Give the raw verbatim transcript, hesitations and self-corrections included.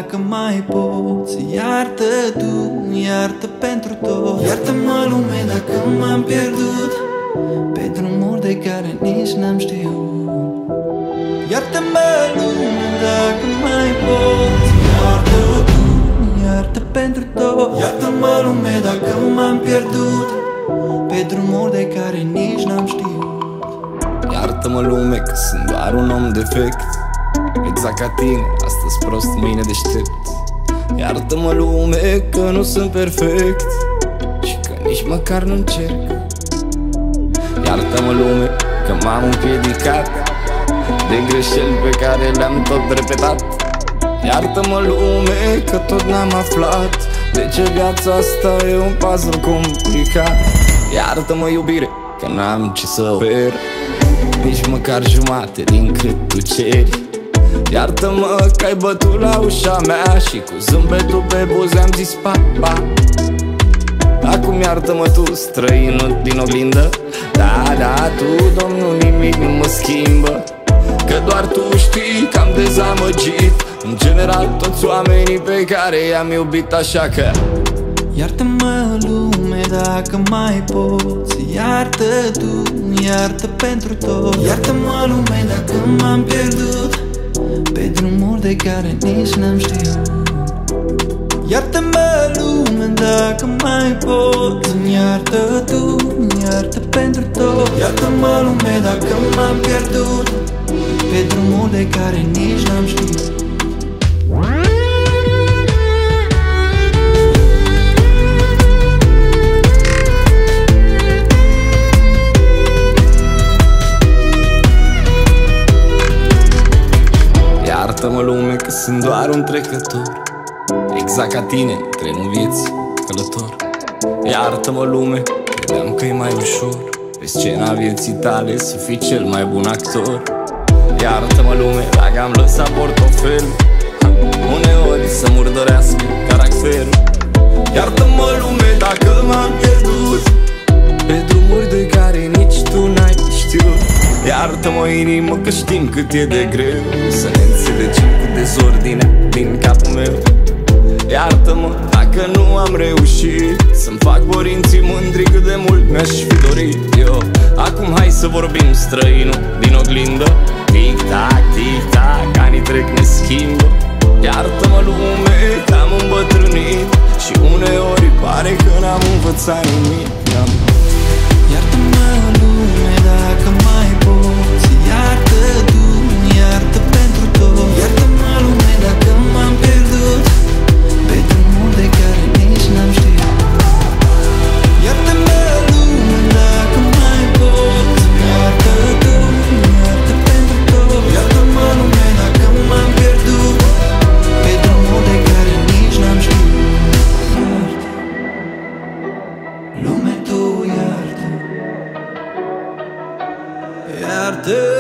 dacă mai poți. Iartă tu, iartă pentru tot. Iartă-mă lume dacă m-am pierdut pe drumuri de care nici n-am știut. Iartă-mă lume dacă mai poți. Iartă tu, iartă pentru tot. Iartă-mă lume dacă m-am pierdut pe drumuri de care nici n-am știut. Iartă-mă lume că sunt doar un om defect, exact ca tine, astăzi prost, mâine deștept. Iartă-mă lume că nu sunt perfect și că nici măcar nu încerc. Iartă-mă lume că m-am împiedicat de greșeli pe care le-am tot repetat. Iartă-mă lume că tot n-am aflat de ce viața asta e un puzzle complicat. Iartă-mă iubire că n-am ce să ofer, nici măcar jumate din cât tu ceri. Iartă-mă că ai bătut la ușa mea și cu zâmbetul pe buze am zis pa, pa. Acum iartă-mă tu, străinul din oglindă. Da, da, tu, Domnul, nimic nu mă schimbă, că doar tu știi că am dezamăgit în general toți oamenii pe care i-am iubit, așa că iartă-mă lume dacă mai poți. Iartă tu, iartă pentru tot. Iartă-mă lume dacă m-am pierdut pe drumuri de care nici n-am știut. Iartă-mă lume dacă mai poți. Iartă tu, iartă pentru tot. Iartă-mă lume dacă m-am pierdut pe drumuri de care nici n-am știut. Iartă-mă lume că sunt doar un trecător, exact ca tine, trenul vieții, călător. Iartă-mă lume, credeam că e mai ușor pe scena vieții tale să fii cel mai bun actor. Iartă-mă lume dacă am lăsat portofelul uneori să murdărească caracterul. Iartă-mă lume dacă m-am pierdut pe drumuri de care nici tu n-ai știut. Iartă-mă inimă că știm cât e de greu să ne înțelegem cu dezordinea din capul meu. Iartă-mă dacă nu am reușit să-mi fac părinții mândri cât de mult mi-aș fi dorit eu. Acum hai să vorbim, străinul din oglindă. Tic-tac, tic-tac, anii trec, ne schimbă. Iartă-mă lume că am îmbătrânit și uneori pare că n-am învățat nimic. Iartă-mă lume dacă mai poți. Iartă tu, iartă pentru tot. Iartă-mă lume dacă m-am pierdut pe drumuri de care nici n-am știut. Iartă-mă lume dacă mai poți. Iartă tu, iartă pentru tot. Iartă-mă lume dacă m-am pierdut pe drumuri de care nici n-am știut. Iartă, lume tu iartă. Iartă